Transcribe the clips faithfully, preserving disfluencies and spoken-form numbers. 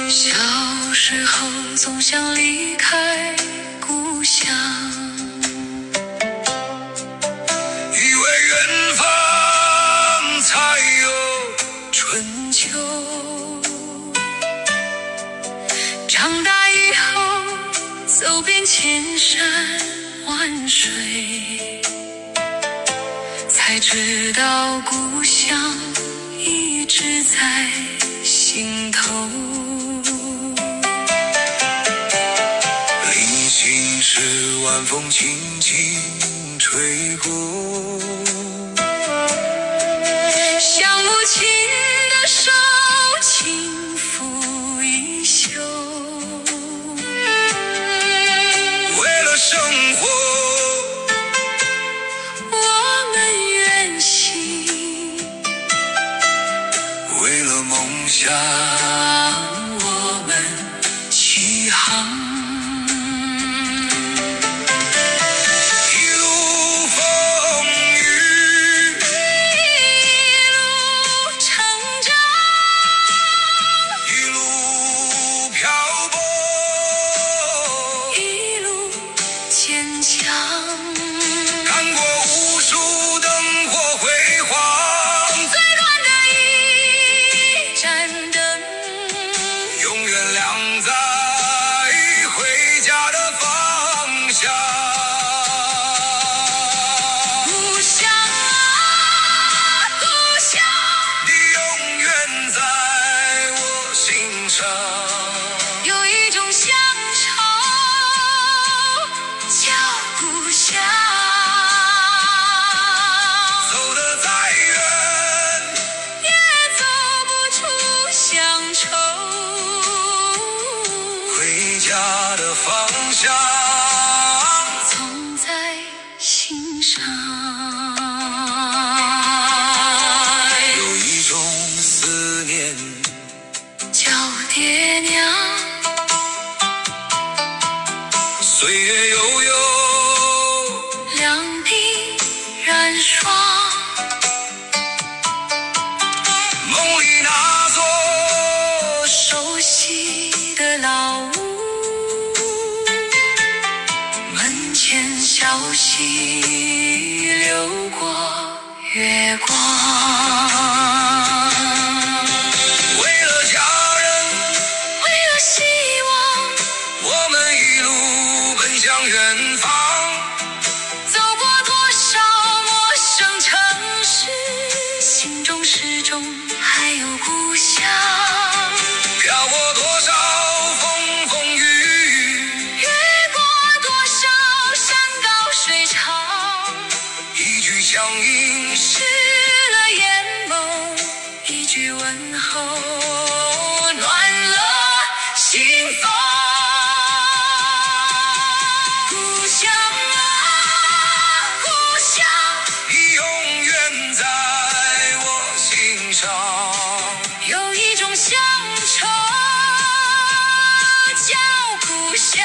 小时候总想离开故乡， 以为远方才有春秋。长大以后走遍千山万水，才知道故乡一直在心头。 临行时晚风轻轻吹过， 想母亲的手轻抚衣袖， 为了生活我们远行， 为了梦想我们起航。 一路风雨， 一路成长， 一路漂泊， 一路坚强。 看过无数灯火辉煌， 最短的一盏灯， 永远亮在回家的方向。 故乡啊，故乡， 你永远在我心上， 有一种乡愁叫故乡。 走得再远， 也走不出乡愁， 回家的方向。 总在心上。 有一种思念， 叫爹娘， 岁月悠悠， 两鬓染霜。 梦里那座熟悉的老屋，门前小溪流过月光。 为了家人， 为了希望， 我们一路奔向远方。 走过多少陌生城市，心中始终还有故乡。 飘过多少风风雨雨， 越过多少山高水长， 一句乡音， 湿了眼眸，一句问候，暖了心房。故乡啊，故乡， 你永远在我心上。 有一种乡愁叫故乡。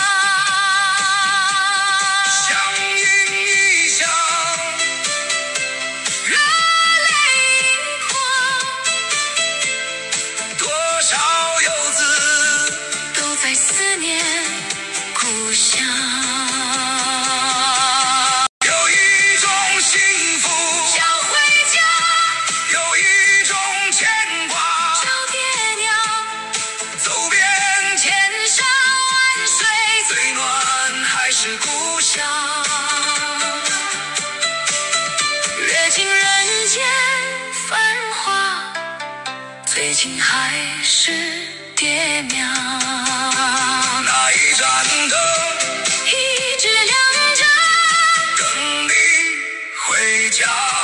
乡音异乡， 热泪盈眶， 多少游子都在思念故乡。 有一种幸福， 想回家， 有一种牵挂， 找爹娘， 走遍千山万水， 最暖还是故乡。 阅尽人间繁华，最近还是爹娘。 那一盏灯， 一直亮着， 等你回家。